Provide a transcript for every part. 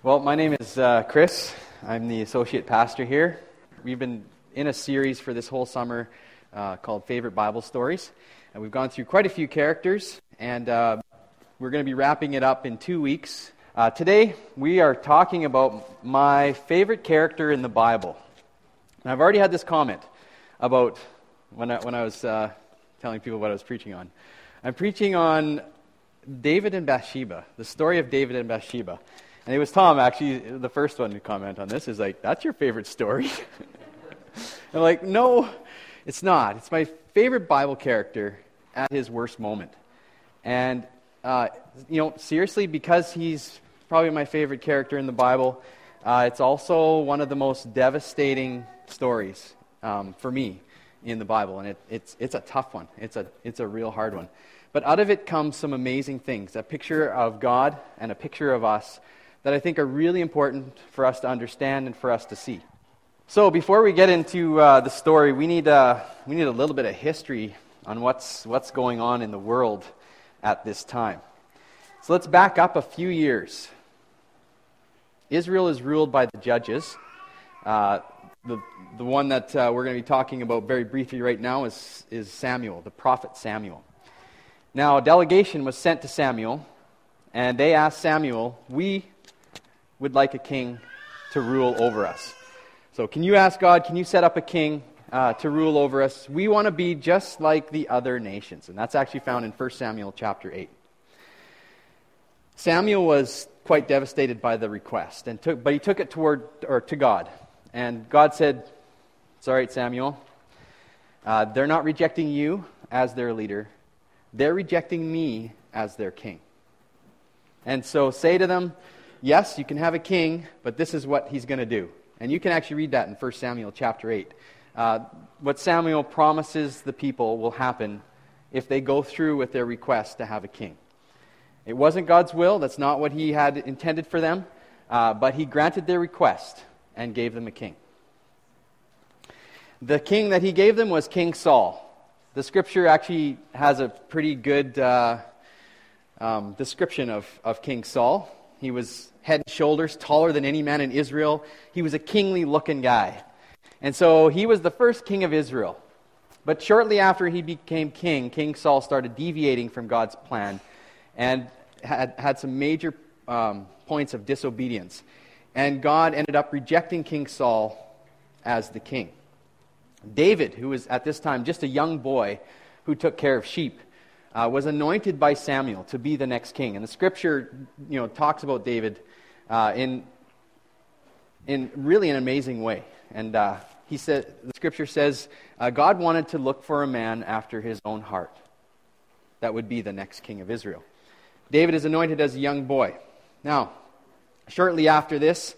Well, my name is Chris. I'm the associate pastor here. We've been in a series for this whole summer called Favorite Bible Stories. And we've gone through quite a few characters, and we're going to be wrapping it up in 2 weeks. Today, we are talking about my favorite character in the Bible. And I've already had this comment about when I was telling people what I was preaching on. I'm preaching on David and Bathsheba, the story of David and Bathsheba. And it was Tom, actually, the first one to comment on this, is like, that's your favorite story? I'm like, no, it's not. It's my favorite Bible character at his worst moment. And, seriously, because he's probably my favorite character in the Bible, it's also one of the most devastating stories for me in the Bible. And it's a tough one. It's a real hard one. But out of it comes some amazing things, a picture of God and a picture of us that I think are really important for us to understand and for us to see. So before we get into the story, we need a little bit of history on what's going on in the world at this time. So let's back up a few years. Israel is ruled by the judges. The one that we're going to be talking about very briefly right now is Samuel, the prophet Samuel. Now, a delegation was sent to Samuel, and they asked Samuel, we would like a king to rule over us. So can you ask God, can you set up a king to rule over us? We want to be just like the other nations. And that's actually found in 1 Samuel chapter 8. Samuel was quite devastated by the request, but he took it to God. And God said, it's all right, Samuel. They're not rejecting you as their leader. They're rejecting me as their king. And so say to them, yes, you can have a king, but this is what he's going to do. And you can actually read that in 1 Samuel chapter 8. What Samuel promises the people will happen if they go through with their request to have a king. It wasn't God's will. That's not what he had intended for them. But he granted their request and gave them a king. The king that he gave them was King Saul. The scripture actually has a pretty good description of King Saul. He was head and shoulders taller than any man in Israel. He was a kingly-looking guy. And so he was the first king of Israel. But shortly after he became king, King Saul started deviating from God's plan and had some major points of disobedience. And God ended up rejecting King Saul as the king. David, who was at this time just a young boy who took care of sheep, was anointed by Samuel to be the next king. And the scripture, talks about David in really an amazing way. And the scripture says, God wanted to look for a man after his own heart that would be the next king of Israel. David is anointed as a young boy. Now, shortly after this,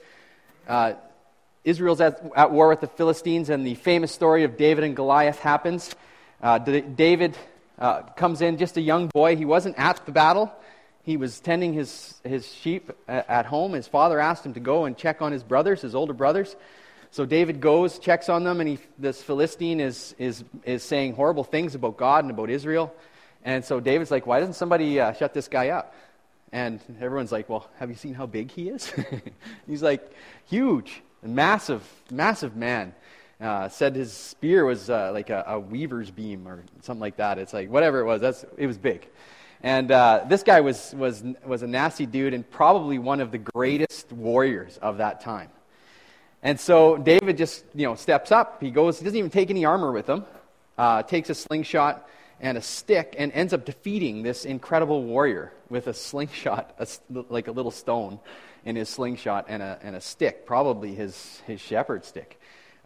Israel's at war with the Philistines, and the famous story of David and Goliath happens. David comes in just a young boy. He wasn't at the battle. He was tending his sheep at home. His father asked him to go and check on his brothers, his older brothers. So David goes, checks on them, and this Philistine is saying horrible things about God and about Israel. And so David's like, why doesn't somebody shut this guy up? And everyone's like, well, have you seen how big he is? He's like, huge, massive, massive man. Said his spear was like a weaver's beam or something like that. It's like, whatever it was, it was big. And this guy was a nasty dude and probably one of the greatest warriors of that time. And so David just, steps up. He doesn't even take any armor with him. Takes a slingshot and a stick and ends up defeating this incredible warrior with a slingshot, like a little stone in his slingshot and a stick, probably his shepherd stick.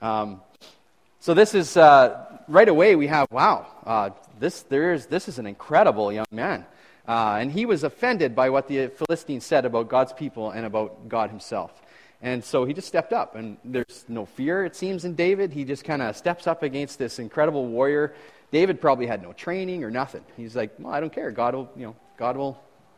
So this is, right away we have, this is an incredible young man. And he was offended by what the Philistines said about God's people and about God himself. And so he just stepped up, and there's no fear, it seems, in David. He just kind of steps up against this incredible warrior. David probably had no training or nothing. He's like, well, I don't care. God's going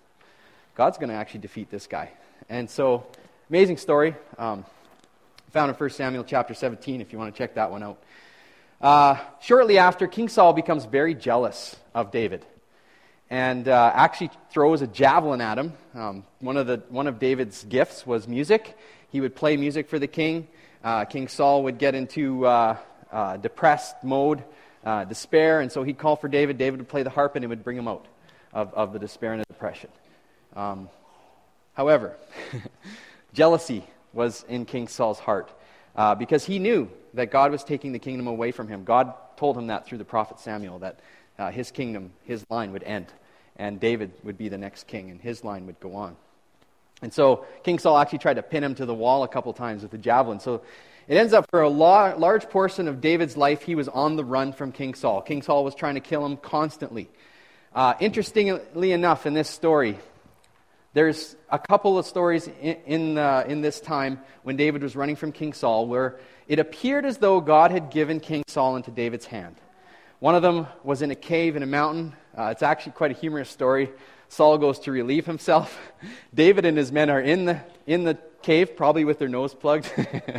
to actually defeat this guy. And so, amazing story. Found in 1 Samuel chapter 17, if you want to check that one out. Shortly after, King Saul becomes very jealous of David. and actually throws a javelin at him. One of David's gifts was music. He would play music for the king. King Saul would get into depressed mode, despair, and so he'd call for David. David would play the harp, and it would bring him out of the despair and the depression. However, jealousy was in King Saul's heart because he knew that God was taking the kingdom away from him. God told him that through the prophet Samuel, that his kingdom, his line would end, and David would be the next king, and his line would go on. And so King Saul actually tried to pin him to the wall a couple times with the javelin. So it ends up for a large portion of David's life, he was on the run from King Saul. King Saul was trying to kill him constantly. Interestingly enough, in this story, there's a couple of stories in this time when David was running from King Saul where it appeared as though God had given King Saul into David's hand. One of them was in a cave in a mountain. It's actually quite a humorous story. Saul goes to relieve himself. David and his men are in the cave, probably with their nose plugged.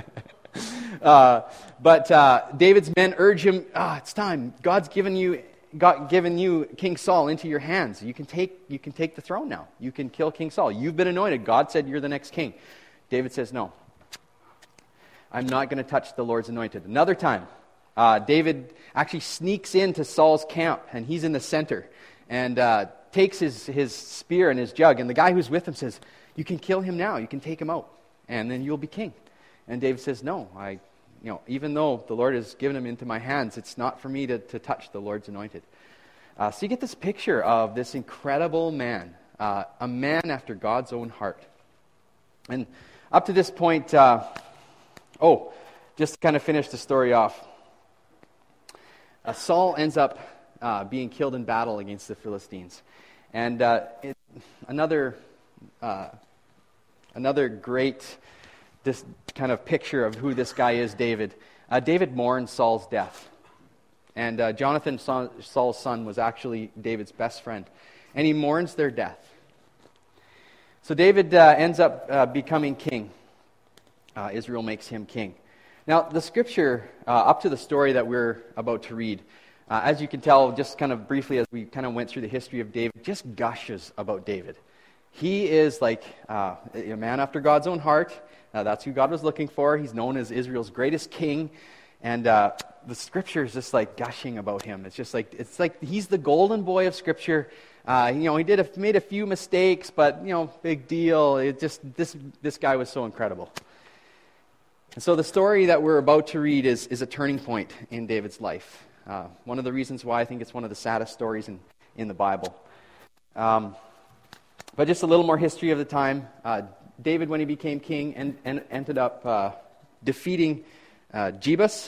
But David's men urge him, it's time. God's given you King Saul into your hands. You can take the throne now. You can kill King Saul. You've been anointed. God said you're the next king. David says, no. I'm not going to touch the Lord's anointed. Another time, David actually sneaks into Saul's camp, and he's in the center, and takes his spear and his jug, and the guy who's with him says, you can kill him now. You can take him out, and then you'll be king. And David says, no, even though the Lord has given him into my hands, it's not for me to touch the Lord's anointed. So you get this picture of this incredible man, a man after God's own heart. And up to this point, just to kind of finish the story off, Saul ends up being killed in battle against the Philistines. And another great this kind of picture of who this guy is, David. David mourned Saul's death. And Jonathan, Saul's son, was actually David's best friend. And he mourns their death. So David ends up becoming king. Israel makes him king. Now, the scripture, up to the story that we're about to read, as you can tell, just kind of briefly as we kind of went through the history of David, just gushes about David. He is like a man after God's own heart. That's who God was looking for. He's known as Israel's greatest king. And the scripture is just like gushing about him. It's like he's the golden boy of scripture. He made a few mistakes, but big deal. This guy was so incredible. And so the story that we're about to read is a turning point in David's life. One of the reasons why I think it's one of the saddest stories in the Bible. But just a little more history of the time. David, when he became king, ended up defeating Jebus,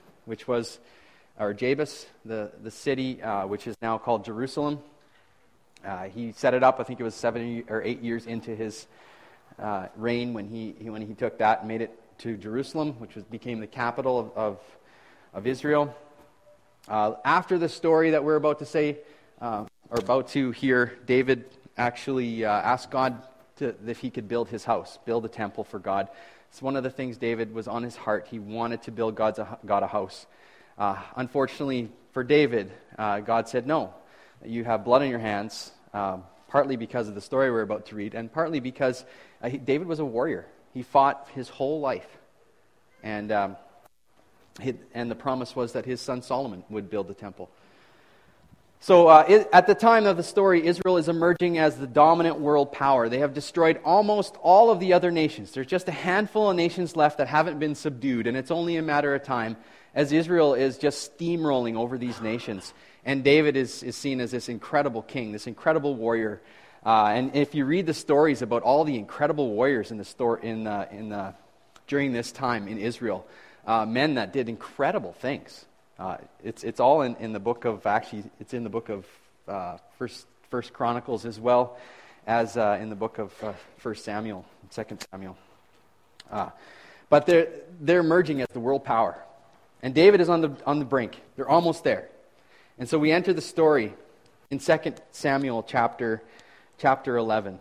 Jabus, the city, which is now called Jerusalem. He set it up. I think it was 7 or 8 years into his reign when he took that and made it to Jerusalem, which became the capital of Israel. After the story that we're about to say, or about to hear, David actually asked God if he could build his house, build a temple for God. It's one of the things David was on his heart. He wanted to build God a house. Unfortunately for David, God said, no, you have blood on your hands, partly because of the story we're about to read, and partly because David was a warrior. He fought his whole life. And the promise was that his son Solomon would build the temple. So at the time of the story, Israel is emerging as the dominant world power. They have destroyed almost all of the other nations. There's just a handful of nations left that haven't been subdued, and it's only a matter of time as Israel is just steamrolling over these nations. And David is seen as this incredible king, this incredible warrior. And if you read the stories about all the incredible warriors during this time in Israel, men that did incredible things. It's all in the book of, actually, it's in the book of First Chronicles as well as in the book of 1 Samuel, 2 Samuel. But they're emerging as the world power. And David is on the brink. They're almost there. And so we enter the story in 2 Samuel chapter 11.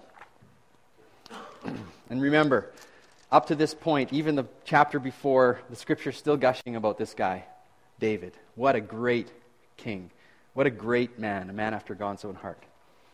And remember, up to this point, even the chapter before, the scripture's still gushing about this guy, David. What a great king. What a great man, a man after God's own heart.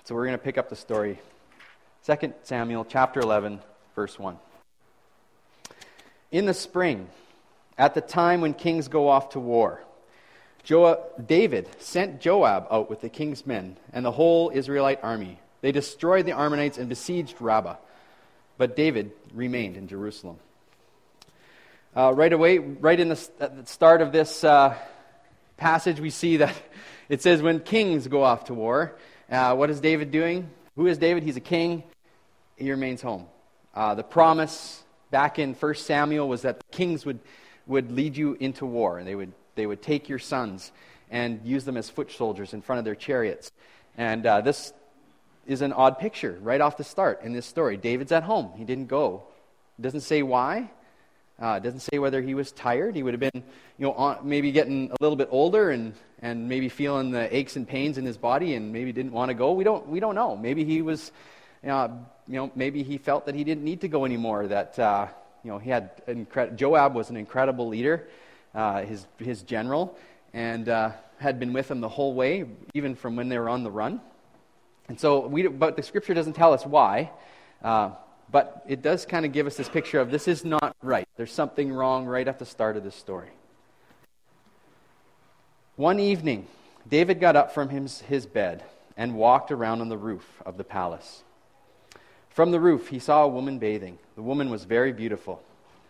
So we're going to pick up the story. 2 Samuel chapter 11, verse 1. In the spring, at the time when kings go off to war, David sent Joab out with the king's men and the whole Israelite army. They destroyed the Ammonites and besieged Rabbah. But David remained in Jerusalem. Right away, right at the start of this passage, we see that it says when kings go off to war. What is David doing? Who is David? He's a king. He remains home. The promise back in 1 Samuel was that the kings would lead you into war, and they would take your sons and use them as foot soldiers in front of their chariots. And this is an odd picture right off the start in this story. David's at home. He didn't go. It doesn't say why. It doesn't say whether he was tired. He would have been, maybe getting a little bit older and maybe feeling the aches and pains in his body and maybe didn't want to go. We don't know. Maybe he was, maybe he felt that he didn't need to go anymore. That he had Joab was an incredible leader, his general, and had been with him the whole way, even from when they were on the run. And so, but the scripture doesn't tell us why. But it does kind of give us this picture of this is not right. There's something wrong right at the start of this story. One evening, David got up from his bed and walked around on the roof of the palace. From the roof, he saw a woman bathing. The woman was very beautiful.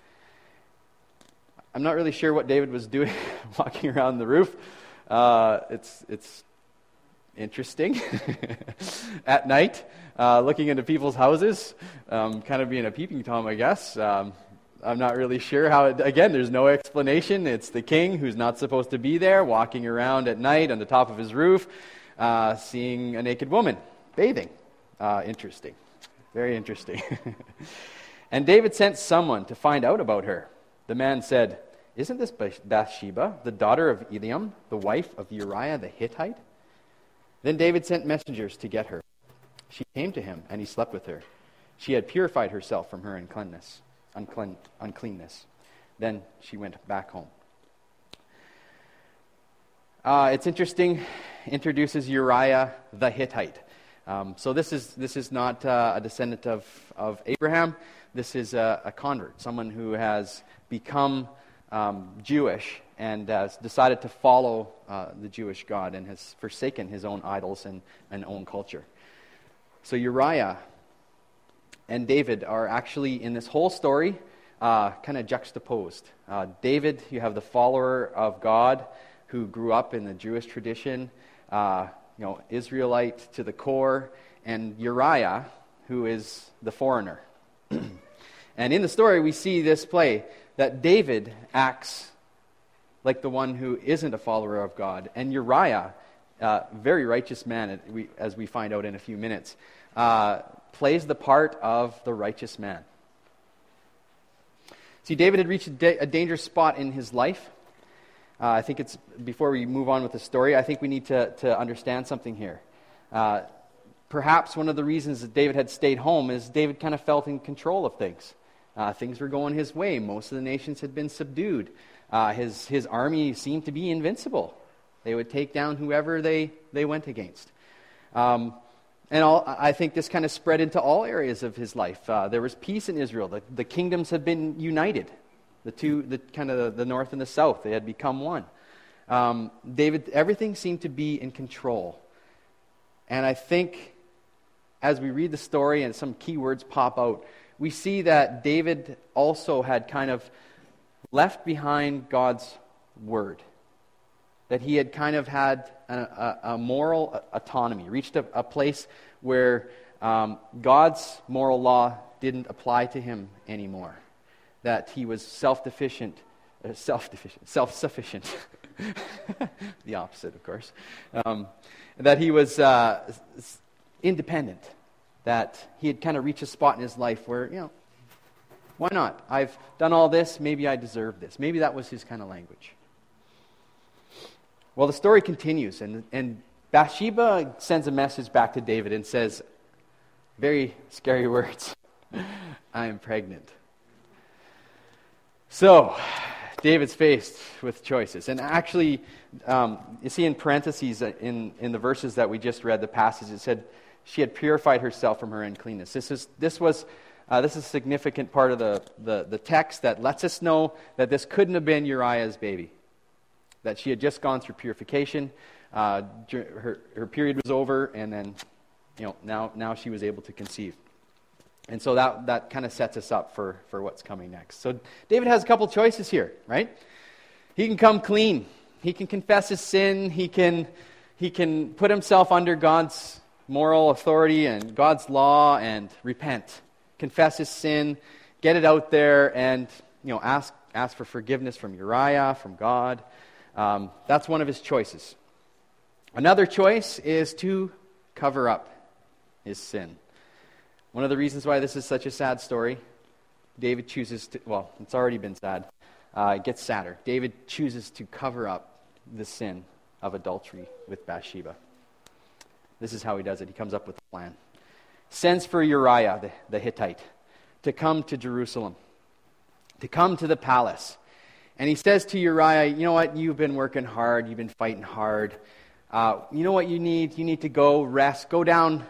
I'm not really sure what David was doing walking around the roof. It's interesting. At night, looking into people's houses, kind of being a peeping Tom, I guess. I'm not really sure how, again, there's no explanation. It's the king who's not supposed to be there, walking around at night on the top of his roof, seeing a naked woman bathing. Interesting. Very interesting. And David sent someone to find out about her. The man said, "Isn't this Bathsheba, the daughter of Eliam, the wife of Uriah the Hittite?" Then David sent messengers to get her. She came to him, and he slept with her. She had purified herself from her uncleanness. Then she went back home. It's interesting. Introduces Uriah the Hittite. So this is not a descendant of Abraham. This is a convert, someone who has become Jewish and has decided to follow the Jewish God and has forsaken his own idols and own culture. So Uriah and David are actually, in this whole story, kind of juxtaposed. David, you have the follower of God who grew up in the Jewish tradition, Israelite to the core, and Uriah, who is the foreigner. And in the story, we see this play, that David acts like the one who isn't a follower of God, and Uriah, very righteous man, as we find out in a few minutes, plays the part of the righteous man. See, David had reached a dangerous spot in his life. I think it's, before we move on with the story, I think we need to understand something here. Perhaps one of the reasons that David had stayed home is David kind of felt in control of things. Things were going his way. Most of the nations had been subdued. His army seemed to be invincible. They would take down whoever they went against. I think this kind of spread into all areas of his life. There was peace in Israel. The kingdoms had been united. The north and the south, they had become one. David, everything seemed to be in control. And I think as we read the story and some key words pop out, we see that David also had kind of left behind God's word. That he had kind of had a moral autonomy, reached a place where God's moral law didn't apply to him anymore. That he was self-sufficient. The opposite, of course. That he was independent. That he had kind of reached a spot in his life where, why not? I've done all this, maybe I deserve this. Maybe that was his kind of language. Well, the story continues, and Bathsheba sends a message back to David and says, very scary words, "I am pregnant." So, David's faced with choices. And actually, you see in parentheses in the verses that we just read, the passage, it said, she had purified herself from her uncleanness. This is a significant part of the text that lets us know that this couldn't have been Uriah's baby, that she had just gone through purification. Her period was over, and then now she was able to conceive. And so that kind of sets us up for what's coming next. So David has a couple choices here, right? He can come clean. He can confess his sin. He can put himself under God's moral authority and God's law and repent. Confess his sin, get it out there, and ask for forgiveness from Uriah, from God. That's one of his choices. Another choice is to cover up his sin. One of the reasons why this is such a sad story, David chooses to, well, it's already been sad. It gets sadder. David chooses to cover up the sin of adultery with Bathsheba. This is how he does it. He comes up with a plan. Sends for Uriah, the Hittite, to come to Jerusalem, to come to the palace. And he says to Uriah, you know what, you've been working hard, you've been fighting hard. You know what you need? You need to go rest. Go down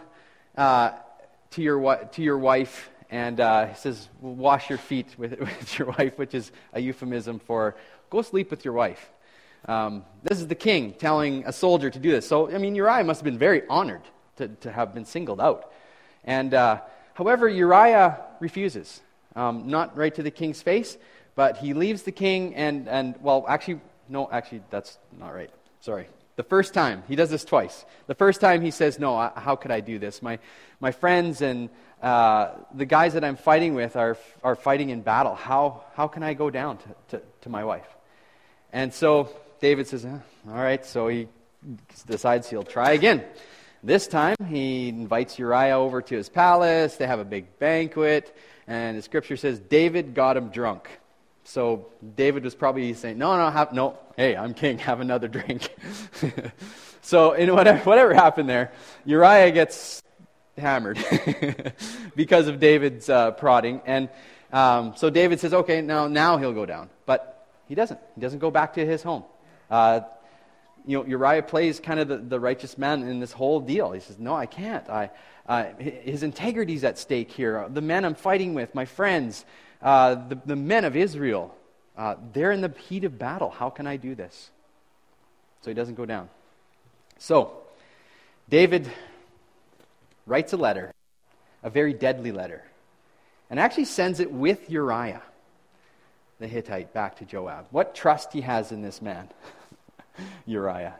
to your wife, and he says, wash your feet with your wife, which is a euphemism for go sleep with your wife. This is the king telling a soldier to do this. So, Uriah must have been very honored to have been singled out. And however, Uriah refuses. Not right to the king's face, but he leaves the king actually, that's not right. Sorry. The first time, he does this twice. The first time he says, no, how could I do this? My friends and the guys that I'm fighting with are fighting in battle. How can I go down to my wife? And so David says, all right, so he decides he'll try again. This time, he invites Uriah over to his palace. They have a big banquet, and the scripture says David got him drunk. So David was probably saying, no, hey, I'm king, have another drink. So in whatever happened there, Uriah gets hammered because of David's prodding. And so David says, okay, now he'll go down. But he doesn't. He doesn't go back to his home. Uriah plays kind of the righteous man in this whole deal. He says, no, I can't. His integrity's at stake here. The men I'm fighting with, my friends, the men of Israel, they're in the heat of battle. How can I do this? So he doesn't go down. So David writes a letter, a very deadly letter, and actually sends it with Uriah, the Hittite, back to Joab. What trust he has in this man, Uriah.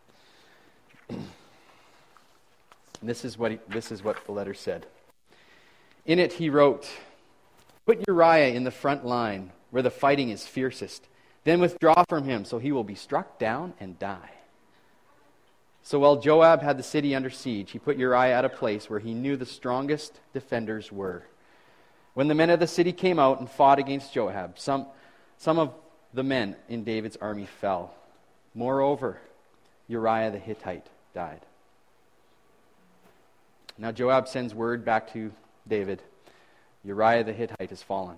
This is what the letter said. In it he wrote, "Put Uriah in the front line where the fighting is fiercest. Then withdraw from him so he will be struck down and die." So while Joab had the city under siege, he put Uriah at a place where he knew the strongest defenders were. When the men of the city came out and fought against Joab, some of the men in David's army fell. Moreover, Uriah the Hittite died. Now Joab sends word back to David, Uriah the Hittite has fallen.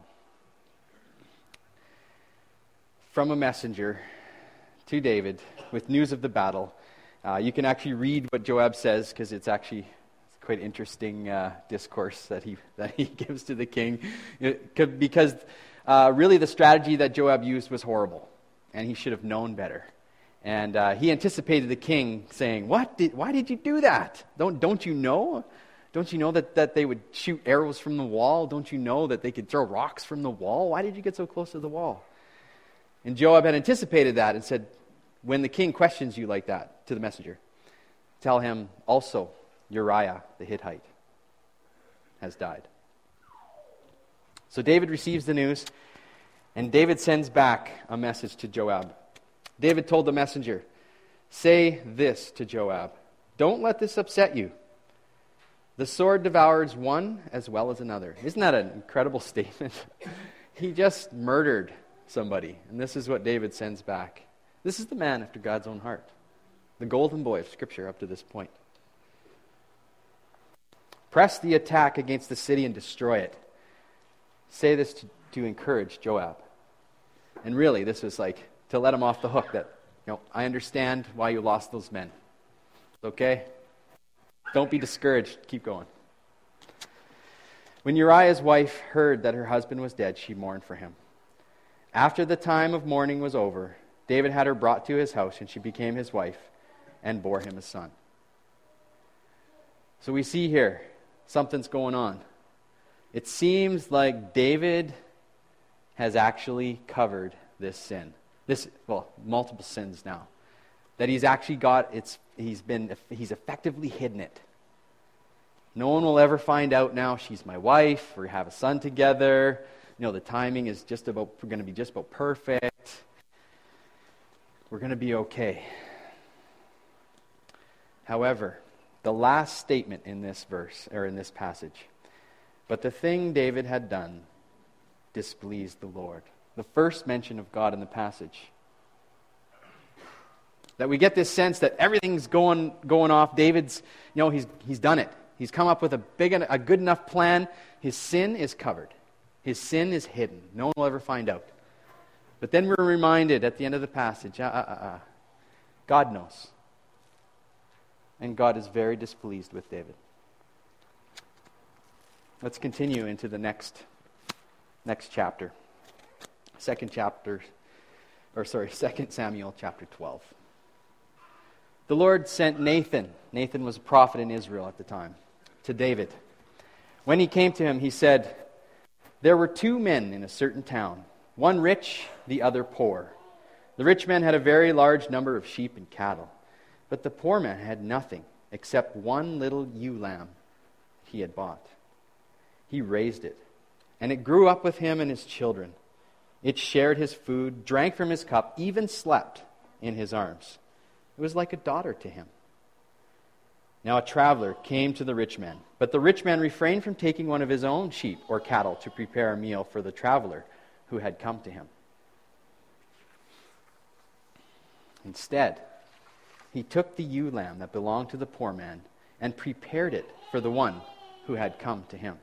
From a messenger to David with news of the battle. You can actually read what Joab says, because it's quite interesting discourse that he gives to the king. Because really the strategy that Joab used was horrible, and he should have known better. And he anticipated the king saying, why did you do that? Don't you know? Don't you know that they would shoot arrows from the wall? Don't you know that they could throw rocks from the wall? Why did you get so close to the wall? And Joab had anticipated that and said, when the king questions you like that to the messenger, tell him also Uriah the Hittite has died. So David receives the news, and David sends back a message to Joab. David told the messenger, "Say this to Joab, don't let this upset you. The sword devours one as well as another." Isn't that an incredible statement? He just murdered somebody, and this is what David sends back. This is the man after God's own heart, the golden boy of Scripture up to this point. Press the attack against the city and destroy it. Say this to encourage Joab. And really, this was like to let him off the hook that, I understand why you lost those men. Okay? Don't be discouraged. Keep going. When Uriah's wife heard that her husband was dead, she mourned for him. After the time of mourning was over, David had her brought to his house, and she became his wife and bore him a son. So we see here, something's going on. It seems like David has actually covered this sin. Multiple sins now. That he's actually he's effectively hidden it. No one will ever find out now she's my wife, we have a son together. The timing is going to be just about perfect. We're going to be okay. However, the last statement in this verse, or in this passage, but the thing David had done displeased the Lord. The first mention of God in the passage. That we get this sense that everything's going off. David's, he's done it. He's come up with a good enough plan. His sin is covered. His sin is hidden. No one will ever find out. But then we're reminded at the end of the passage, God knows. And God is very displeased with David. Let's continue into the next chapter. 2 Samuel chapter 12. The Lord sent Nathan. Nathan was a prophet in Israel at the time, to David. When he came to him, he said, "There were two men in a certain town, one rich, the other poor. The rich man had a very large number of sheep and cattle, but the poor man had nothing except one little ewe lamb he had bought. He raised it, and it grew up with him and his children. It shared his food, drank from his cup, even slept in his arms. It was like a daughter to him. Now a traveler came to the rich man, but the rich man refrained from taking one of his own sheep or cattle to prepare a meal for the traveler who had come to him. Instead, he took the ewe lamb that belonged to the poor man and prepared it for the one who had come to him.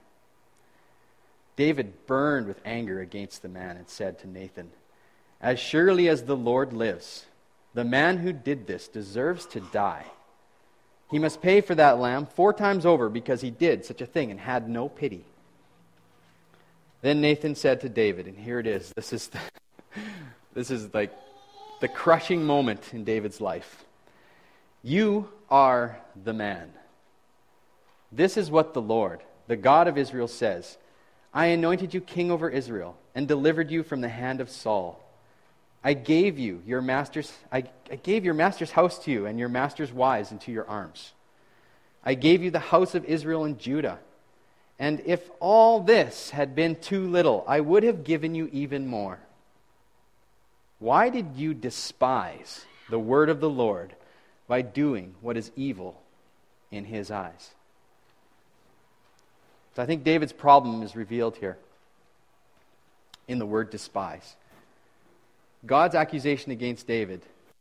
David burned with anger against the man and said to Nathan, 'As surely as the Lord lives, the man who did this deserves to die. He must pay for that lamb 4 times over because he did such a thing and had no pity.' Then Nathan said to David," and here it is. This is like the crushing moment in David's life. "You are the man. This is what the Lord, the God of Israel, says. I anointed you king over Israel and delivered you from the hand of Saul. I gave your master's house to you and your master's wives into your arms. I gave you the house of Israel and Judah. And if all this had been too little, I would have given you even more. Why did you despise the word of the Lord by doing what is evil in his eyes?" So I think David's problem is revealed here in the word despise. God's accusation against David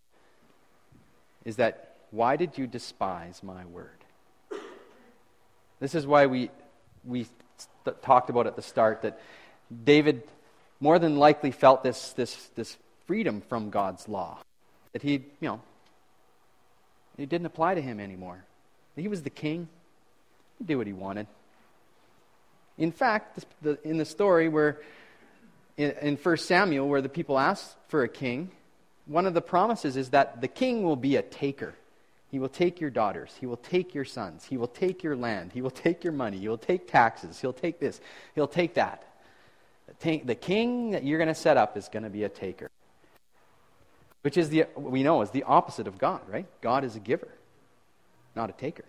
is that, why did you despise my word? This is why we talked about at the start that David more than likely felt this freedom from God's law. That it didn't apply to him anymore. He was the king. He did what he wanted. In fact, in the story where in 1 Samuel, where the people asked for a king, one of the promises is that the king will be a taker. He will take your daughters. He will take your sons. He will take your land. He will take your money. He will take taxes. He'll take this. He'll take that. The king that you're going to set up is going to be a taker. Which is we know is the opposite of God, right? God is a giver, not a taker.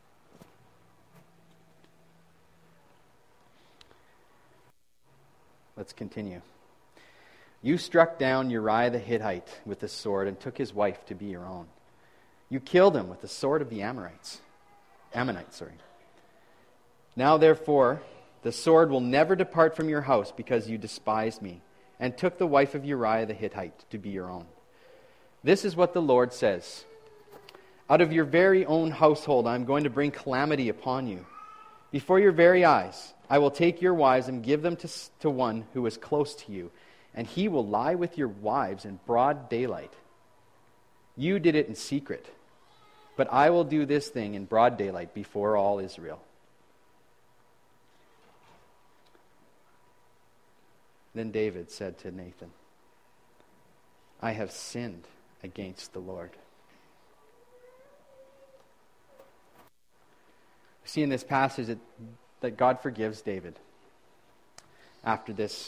Let's continue. You struck down Uriah the Hittite with the sword and took his wife to be your own. You killed him with the sword of the Ammonites. Now therefore, the sword will never depart from your house because you despised me and took the wife of Uriah the Hittite to be your own. This is what the Lord says. Out of your very own household I am going to bring calamity upon you. Before your very eyes I will take your wives and give them to one who is close to you, and he will lie with your wives in broad daylight. You did it in secret. but I will do this thing in broad daylight before all Israel." Then David said to Nathan, "I have sinned against the Lord." We see in this passage that God forgives David after this.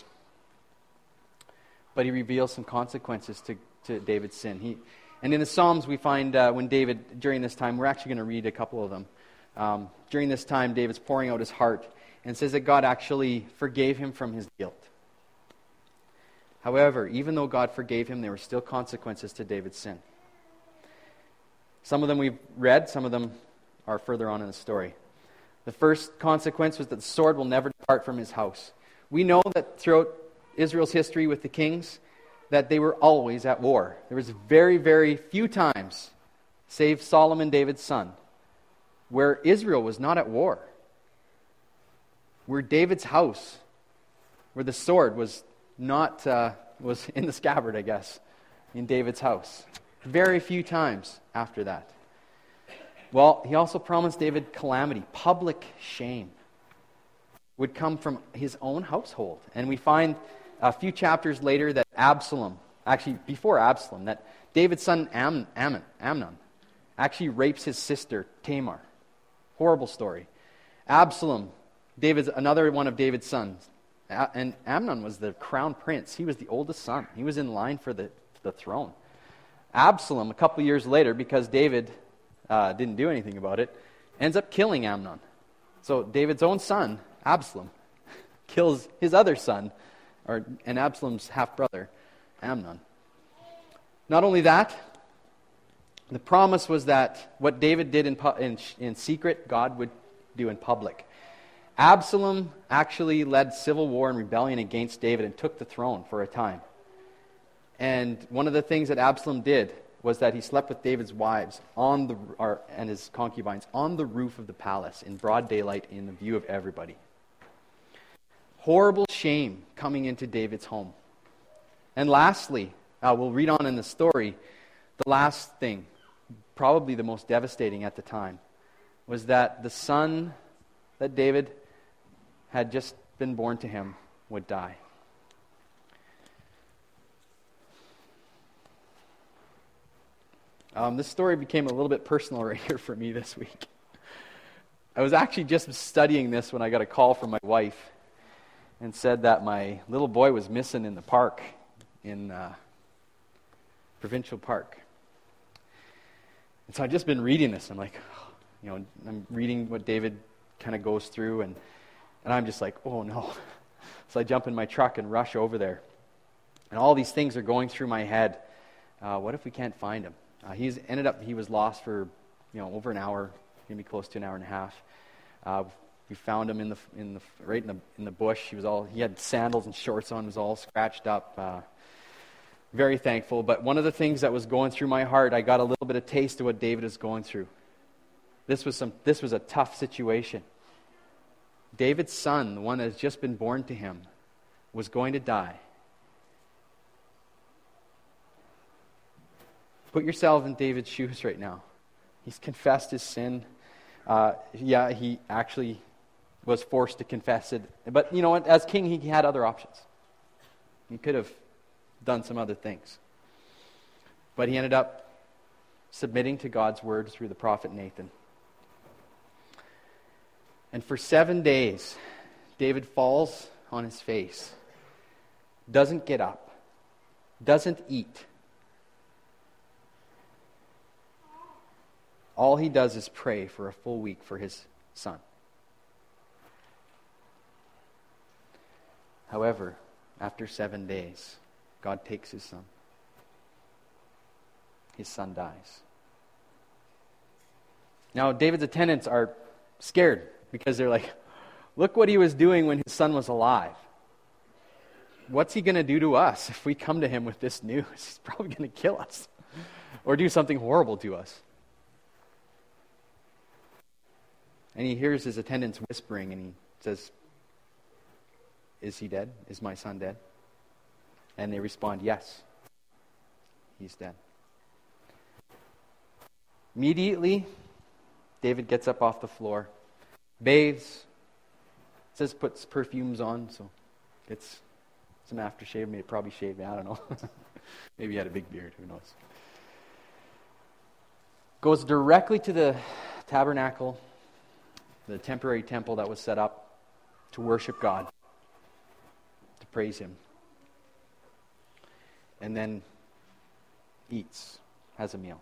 But he reveals some consequences to David's sin. And in the Psalms we find when David, during this time, we're actually going to read a couple of them. During this time, David's pouring out his heart and says that God actually forgave him from his guilt. However, even though God forgave him, there were still consequences to David's sin. Some of them we've read, some of them are further on in the story. The first consequence was that the sword will never depart from his house. We know that throughout Israel's history with the kings, that they were always at war. There was very, very few times, save Solomon, David's son, where Israel was not at war. Where David's house, where the sword was not was in the scabbard, I guess, in David's house. Very few times after that. Well, he also promised David calamity, public shame would come from his own household. And we find a few chapters later that Absalom, actually before Absalom, that David's son Amnon actually rapes his sister Tamar. Horrible story. Absalom, another one of David's sons. And Amnon was the crown prince. He was the oldest son. He was in line for the throne. Absalom, a couple years later, because David didn't do anything about it, ends up killing Amnon. So David's own son, Absalom, kills his other son, and Absalom's half-brother, Amnon. Not only that, the promise was that what David did in secret, God would do in public. Absalom actually led civil war and rebellion against David and took the throne for a time. And one of the things that Absalom did was that he slept with David's wives and his concubines on the roof of the palace in broad daylight in the view of everybody. Horrible shame coming into David's home. And lastly, we'll read on in the story, the last thing, probably the most devastating at the time, was that the son that David had just been born to him would die. This story became a little bit personal right here for me this week. I was actually just studying this when I got a call from my wife and said that my little boy was missing in the park, in Provincial Park. And so I've just been reading this. I'm like, I'm reading what David kind of goes through, and I'm just like, oh no. So I jump in my truck and rush over there. And all these things are going through my head. What if we can't find him? He was lost for over an hour, maybe close to an hour and a half. We found him in the bush. He had sandals and shorts on. Was all scratched up. Very thankful. But one of the things that was going through my heart, I got a little bit of taste of what David is going through. This was a tough situation. David's son, the one that has just been born to him, was going to die. Put yourself in David's shoes right now. He's confessed his sin. He actually was forced to confess it. But you know what? As king, he had other options. He could have done some other things. But he ended up submitting to God's word through the prophet Nathan. And for 7 days, David falls on his face, doesn't get up, doesn't eat. All he does is pray for a full week for his son. However, after 7 days, God takes his son. His son dies. Now, David's attendants are scared because they're like, look what he was doing when his son was alive. What's he going to do to us if we come to him with this news? He's probably going to kill us or do something horrible to us. And he hears his attendants whispering, and he says, is he dead? Is my son dead? And they respond, yes, he's dead. Immediately, David gets up off the floor, bathes, it says puts perfumes on, so gets some aftershave, maybe probably shaved, I don't know. Maybe he had a big beard, who knows. Goes directly to the tabernacle, the temporary temple that was set up to worship God, to praise Him. And then eats, has a meal.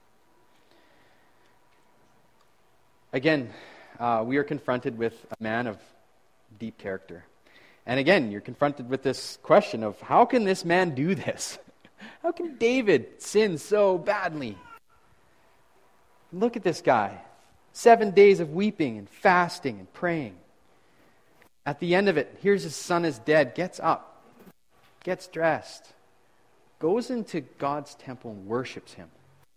Again, we are confronted with a man of deep character. And again, you're confronted with this question of, how can this man do this? How can David sin so badly? Look at this guy. 7 days of weeping and fasting and praying. At the end of it, here's his son is dead, gets up, gets dressed, goes into God's temple and worships Him.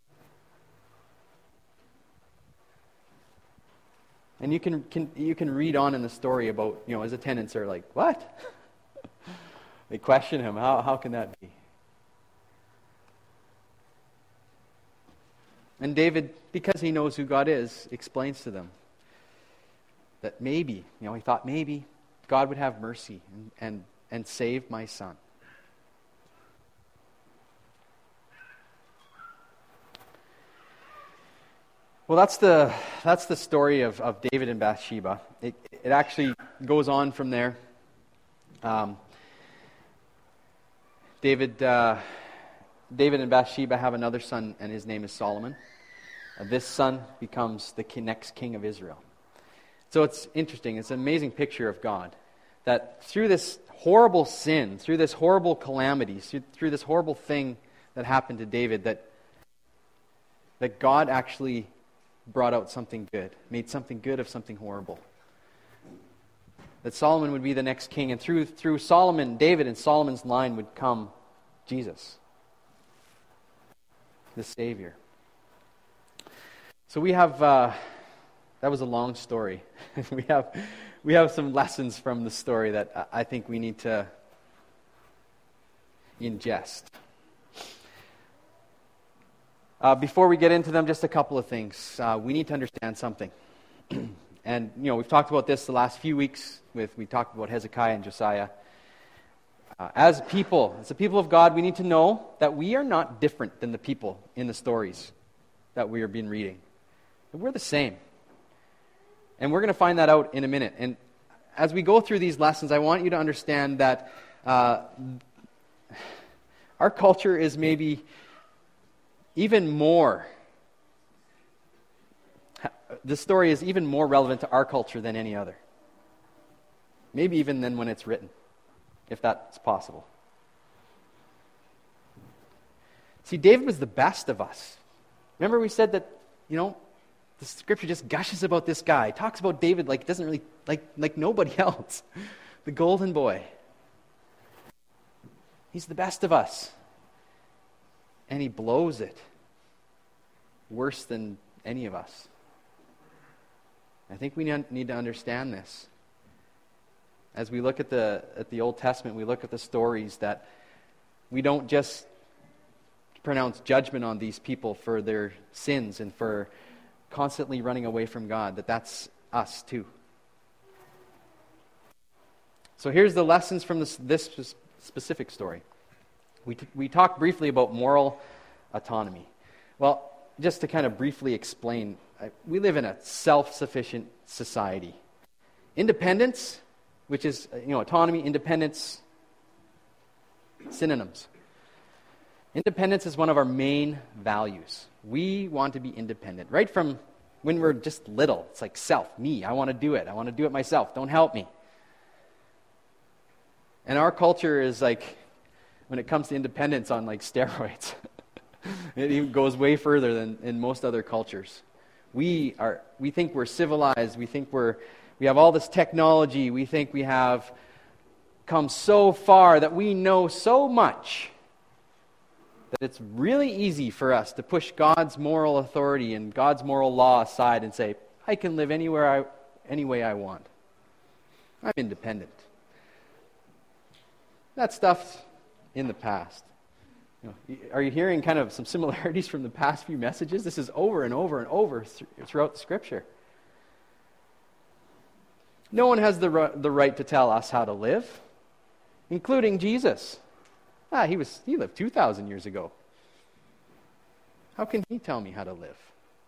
And you can read on in the story about, his attendants are like, what? They question him. How can that be? And David, because he knows who God is, explains to them that maybe, he thought maybe God would have mercy and save my son. Well, that's the story of David and Bathsheba. It actually goes on from there. David and Bathsheba have another son, and his name is Solomon. This son becomes the next king of Israel. So it's interesting. It's an amazing picture of God, that through this horrible sin, through this horrible calamity, through this horrible thing that happened to David, that God actually brought out something good, made something good of something horrible. That Solomon would be the next king, and through Solomon, David and Solomon's line would come Jesus, the Savior. So we have, that was a long story. we have some lessons from the story that I think we need to ingest. Before we get into them, just a couple of things. We need to understand something. And, we've talked about this the last few weeks. We talked about Hezekiah and Josiah. As the people of God, we need to know that we are not different than the people in the stories that we are being reading. We're the same. And we're going to find that out in a minute. And as we go through these lessons, I want you to understand that our culture is maybe even more, the story is even more relevant to our culture than any other. Maybe even than when it's written, if that's possible. See, David was the best of us. Remember we said that, the scripture just gushes about this guy. It talks about David like it doesn't really, like nobody else. The golden boy. He's the best of us. And he blows it worse than any of us. I think we need to understand this. As we look at the Old Testament, we look at the stories, that we don't just pronounce judgment on these people for their sins and for constantly running away from God, that's us too. So here's the lessons from this specific story. We talked briefly about moral autonomy. Well, just to kind of briefly explain, we live in a self-sufficient society. Independence, which is, autonomy, independence, synonyms. Independence is one of our main values. We want to be independent. Right from when we're just little, it's like self, me, I want to do it. I want to do it myself. Don't help me. And our culture is like, when it comes to independence, on like steroids. It even goes way further than in most other cultures. We think we're civilized. We think we have all this technology. We think we have come so far, that we know so much, that it's really easy for us to push God's moral authority and God's moral law aside and say, I can live any way I want. I'm independent. That stuff's in the past. Are you hearing kind of some similarities from the past few messages? This is over and over and over throughout the Scripture. No one has the right to tell us how to live, including Jesus. He lived 2,000 years ago. How can he tell me how to live?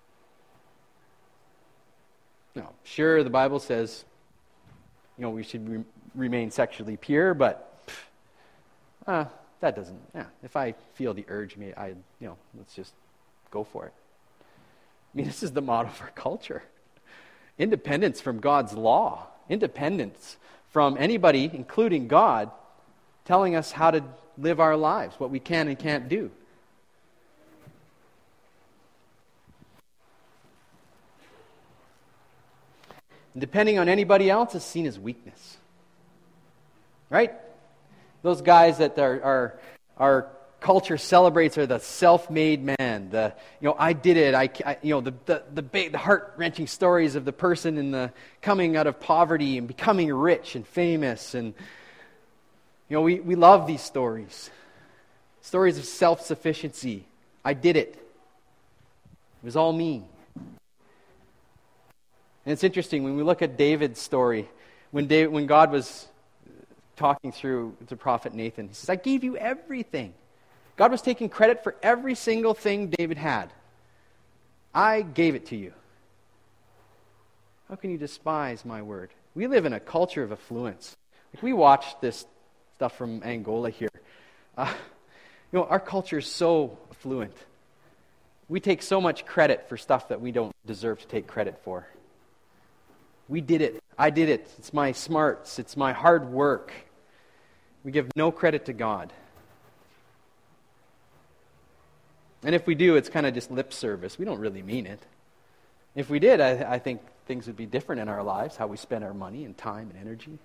No, sure, the Bible says, we should remain sexually pure, but that doesn't. If I feel the urge, let's just go for it. This is the motto of our culture: independence from God's law, independence from anybody, including God, telling us how to live our lives, what we can and can't do. And depending on anybody else is seen as weakness. Right? Those guys that our culture celebrates are the self-made man. I did it. The heart-wrenching stories of the person in the coming out of poverty and becoming rich and famous. And we love these stories. Stories of self-sufficiency. I did it. It was all me. And it's interesting, when we look at David's story, when God was talking through the prophet Nathan, he says, I gave you everything. God was taking credit for every single thing David had. I gave it to you. How can you despise my word? We live in a culture of affluence. We watch this stuff from Angola here. Our culture is so affluent. We take so much credit for stuff that we don't deserve to take credit for. We did it. I did it. It's my smarts. It's my hard work. We give no credit to God. And if we do, it's kind of just lip service. We don't really mean it. If we did, I think things would be different in our lives, how we spend our money and time and energy.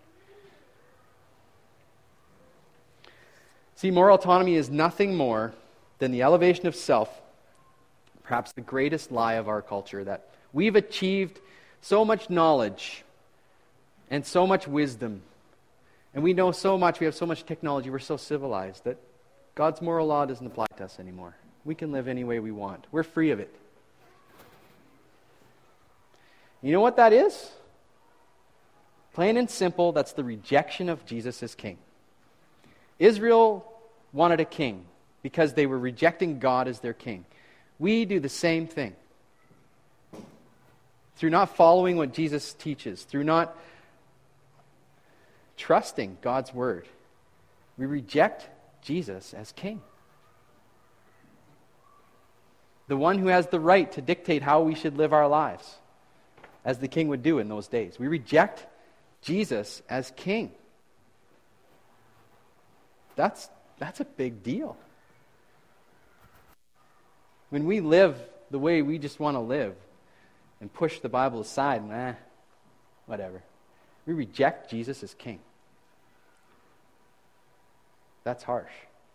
See, moral autonomy is nothing more than the elevation of self, perhaps the greatest lie of our culture, that we've achieved so much knowledge and so much wisdom, and we know so much, we have so much technology, we're so civilized, that God's moral law doesn't apply to us anymore. We can live any way we want. We're free of it. You know what that is? Plain and simple, that's the rejection of Jesus as king. Israel wanted a king because they were rejecting God as their king. We do the same thing. Through not following what Jesus teaches, through not trusting God's word, we reject Jesus as king. The one who has the right to dictate how we should live our lives, as the king would do in those days. We reject Jesus as king. That's a big deal. When we live the way we just want to live and push the Bible aside and whatever, we reject Jesus as king. That's harsh.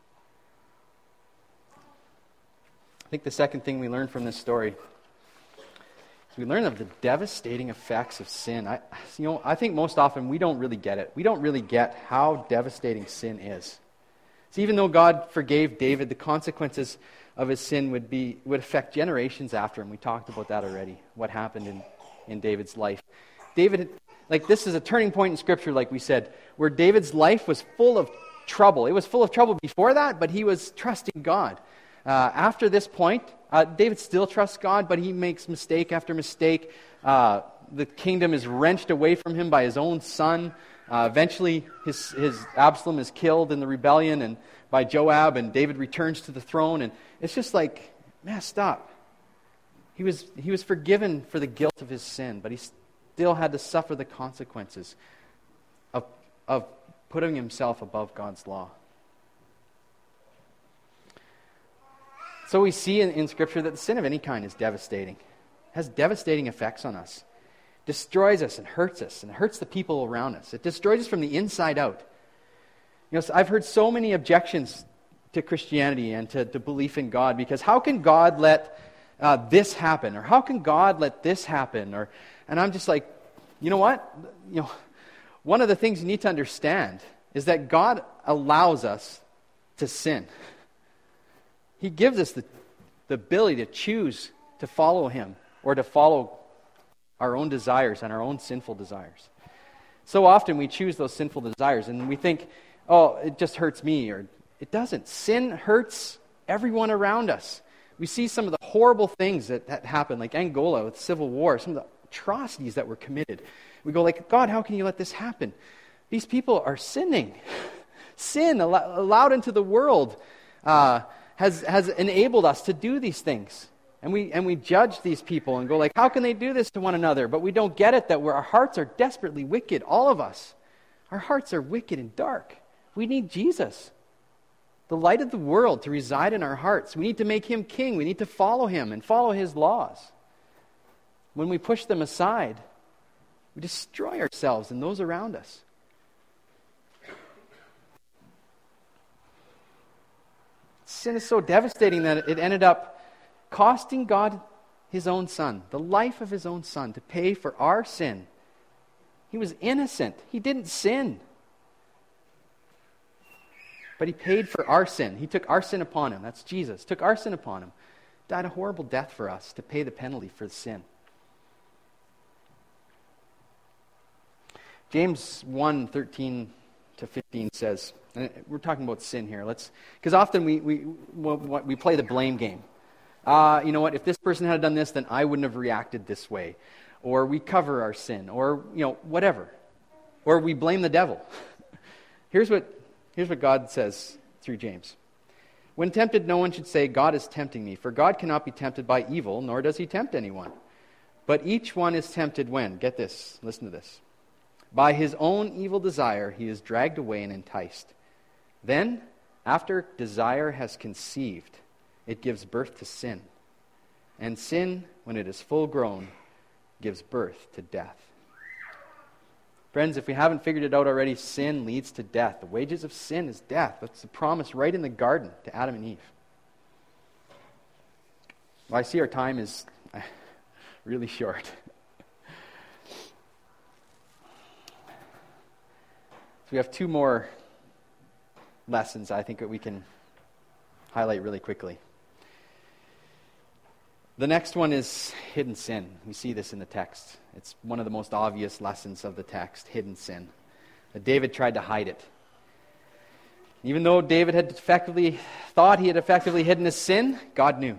I think the second thing we learn from this story is we learn of the devastating effects of sin. I think most often we don't really get it. We don't really get how devastating sin is. So even though God forgave David, the consequences of his sin would affect generations after him. We talked about that already, what happened in David's life. David, this is a turning point in Scripture, like we said, where David's life was full of trouble. It was full of trouble before that, but he was trusting God. After this point, David still trusts God, but he makes mistake after mistake. The kingdom is wrenched away from him by his own son. Eventually, his Absalom is killed in the rebellion and by Joab, and David returns to the throne, and it's just messed up. He was forgiven for the guilt of his sin, but he still had to suffer the consequences of putting himself above God's law. So we see in Scripture that the sin of any kind is devastating. It has devastating effects on us. It destroys us and it hurts the people around us. It destroys us from the inside out. I've heard so many objections to Christianity and to belief in God, because how can God let this happen? Or how can God let this happen? And I'm just like, you know what? One of the things you need to understand is that God allows us to sin. He gives us the ability to choose to follow him or to follow our own desires and our own sinful desires. So often we choose those sinful desires and we think, oh, it just hurts me, or it doesn't. Sin hurts everyone around us. We see some of the horrible things that happen, like Angola with civil war, some of the atrocities that were committed. We go like, God, how can you let this happen? These people are sinning. Sin allowed into the world has enabled us to do these things. And we judge these people and go like, how can they do this to one another? But we don't get it that our hearts are desperately wicked, all of us. Our hearts are wicked and dark. We need Jesus, the light of the world, to reside in our hearts. We need to make him king. We need to follow him and follow his laws. When we push them aside, we destroy ourselves and those around us. Sin is so devastating that it ended up costing God his own son, the life of his own son, to pay for our sin. He was innocent. He didn't sin. But he paid for our sin. He took our sin upon him. That's Jesus. Took our sin upon him. Died a horrible death for us to pay the penalty for sin. James 1:13 to 15 says, and we're talking about sin here. Because often we play the blame game. You know what, if this person had done this, then I wouldn't have reacted this way. Or we cover our sin, or, whatever. Or we blame the devil. Here's what God says through James. When tempted, no one should say, God is tempting me, for God cannot be tempted by evil, nor does he tempt anyone. But each one is tempted when, get this, listen to this, by his own evil desire he is dragged away and enticed. Then, after desire has conceived, it gives birth to sin. And sin, when it is full grown, gives birth to death. Friends, if we haven't figured it out already, sin leads to death. The wages of sin is death. That's the promise right in the garden to Adam and Eve. Well, I see our time is really short. So we have two more lessons I think that we can highlight really quickly. The next one is hidden sin. We see this in the text. It's one of the most obvious lessons of the text, hidden sin. That David tried to hide it. Even though David thought he had effectively hidden his sin, God knew.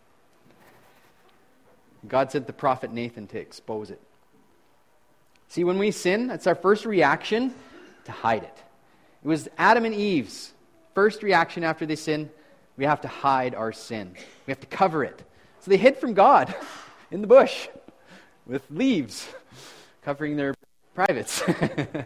God sent the prophet Nathan to expose it. See, when we sin, it's our first reaction to hide it. It was Adam and Eve's first reaction after they sinned. We have to hide our sin. We have to cover it. So they hid from God in the bush with leaves covering their privates. They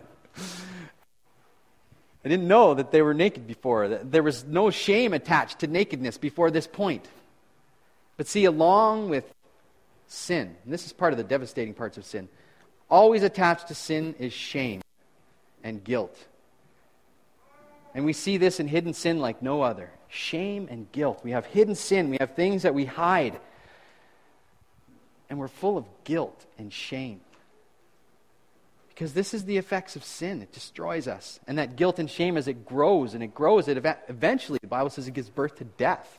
didn't know that they were naked before. There was no shame attached to nakedness before this point. But see, along with sin, and this is part of the devastating parts of sin, always attached to sin is shame and guilt. And we see this in hidden sin like no other. Shame and guilt. We have hidden sin. We have things that we hide. And we're full of guilt and shame. Because this is the effects of sin. It destroys us. And that guilt and shame, as it grows, eventually, the Bible says it gives birth to death.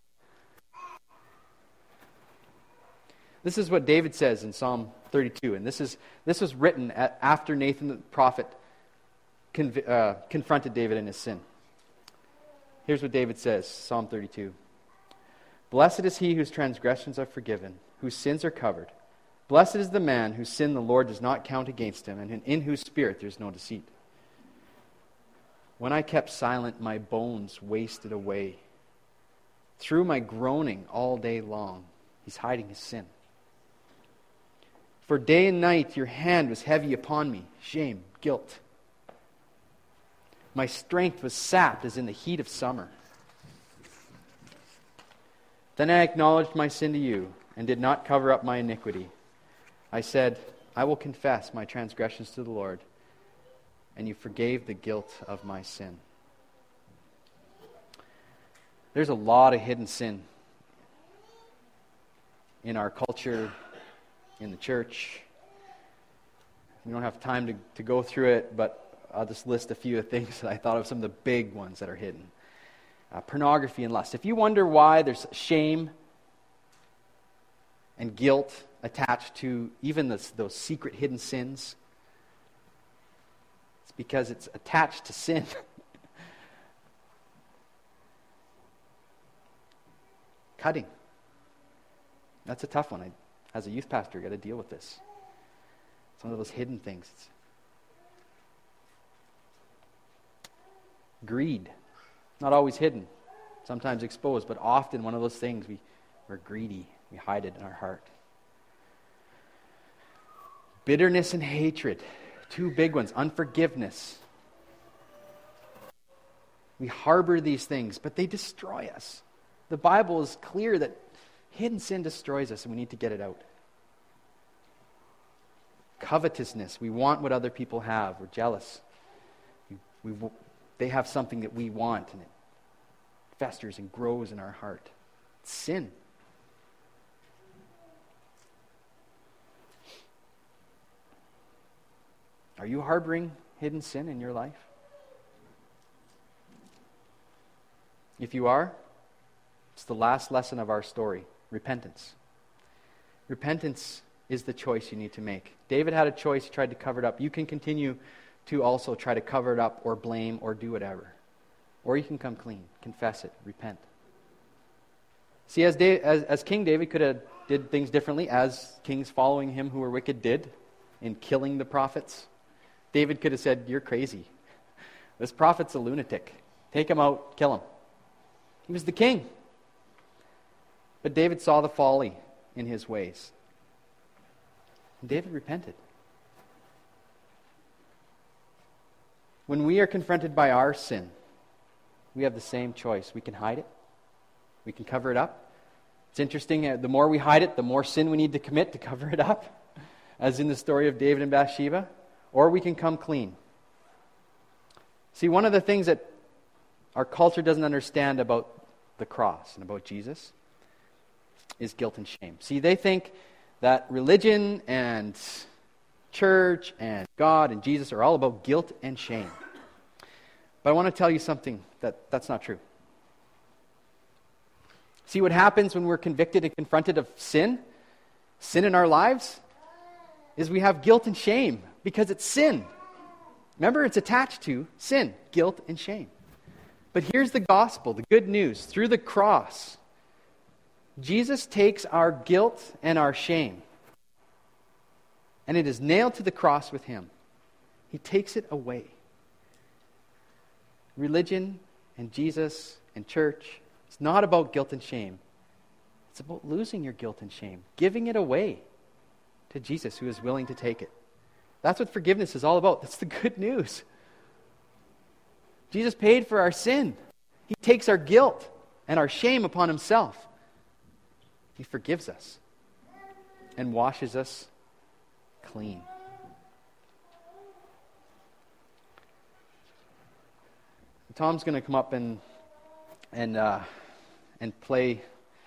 This is what David says in Psalm 32. And this was written after Nathan the prophet confronted David in his sin. Here's what David says, Psalm 32. Blessed is he whose transgressions are forgiven, whose sins are covered. Blessed is the man whose sin the Lord does not count against him, and in whose spirit there is no deceit. When I kept silent, my bones wasted away. Through my groaning all day long, he's hiding his sin. For day and night your hand was heavy upon me, shame, guilt. My strength was sapped as in the heat of summer. Then I acknowledged my sin to you and did not cover up my iniquity. I said, I will confess my transgressions to the Lord, and you forgave the guilt of my sin. There's a lot of hidden sin in our culture, in the church. We don't have time to go through it, but I'll just list a few of things that I thought of, some of the big ones that are hidden. pornography and lust. If you wonder why there's shame and guilt attached to even those secret hidden sins, it's because it's attached to sin. Cutting. That's a tough one. As a youth pastor, I got to deal with this. It's one of those hidden things. Greed. Not always hidden. Sometimes exposed, but often one of those things we're greedy. We hide it in our heart. Bitterness and hatred. Two big ones. Unforgiveness. We harbor these things, but they destroy us. The Bible is clear that hidden sin destroys us, and we need to get it out. Covetousness. We want what other people have. We're jealous. They have something that we want, and it festers and grows in our heart. It's sin. Are you harboring hidden sin in your life? If you are, it's the last lesson of our story. Repentance. Repentance is the choice you need to make. David had a choice. He tried to cover it up. You can continue to also try to cover it up or blame or do whatever. Or you can come clean, confess it, repent. See, as King David could have did things differently, as kings following him who were wicked did in killing the prophets, David could have said, "You're crazy. This prophet's a lunatic. Take him out, kill him." He was the king. But David saw the folly in his ways. And David repented. When we are confronted by our sin, we have the same choice. We can hide it. We can cover it up. It's interesting, the more we hide it, the more sin we need to commit to cover it up, as in the story of David and Bathsheba. Or we can come clean. See, one of the things that our culture doesn't understand about the cross and about Jesus is guilt and shame. See, they think that religion and church and God and Jesus are all about guilt and shame. But I want to tell you something that's not true. See, what happens when we're convicted and confronted of sin in our lives, is we have guilt and shame because it's sin. Remember, it's attached to sin, guilt and shame. But here's the gospel, the good news. Through the cross, Jesus takes our guilt and our shame, and it is nailed to the cross with him. He takes it away. Religion and Jesus and church, it's not about guilt and shame. It's about losing your guilt and shame, giving it away to Jesus who is willing to take it. That's what forgiveness is all about. That's the good news. Jesus paid for our sin. He takes our guilt and our shame upon himself. He forgives us and washes us clean. Tom's going to come up and play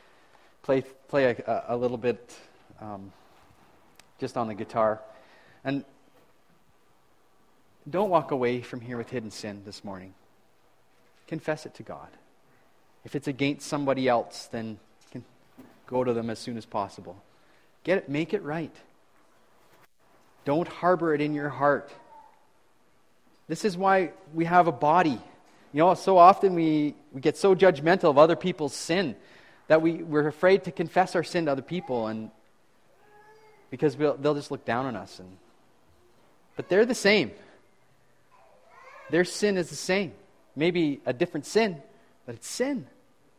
a little bit just on the guitar. And don't walk away from here with hidden sin this morning. Confess it to God. If it's against somebody else, then go to them as soon as possible. Make it right. Don't harbor it in your heart. This is why we have a body. You know, so often we get so judgmental of other people's sin that we're afraid to confess our sin to other people, and because they'll just look down on us. But they're the same. Their sin is the same. Maybe a different sin, but it's sin.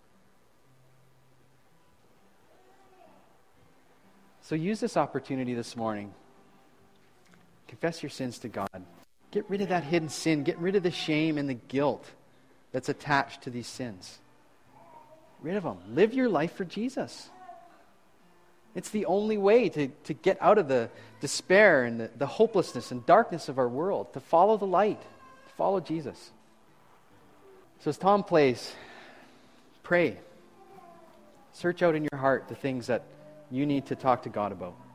So use this opportunity this morning. Confess your sins to God. Get rid of that hidden sin. Get rid of the shame and the guilt that's attached to these sins. Get rid of them. Live your life for Jesus. It's the only way to get out of the despair and the hopelessness and darkness of our world, to follow the light, to follow Jesus. So as Tom plays, pray. Search out in your heart the things that you need to talk to God about.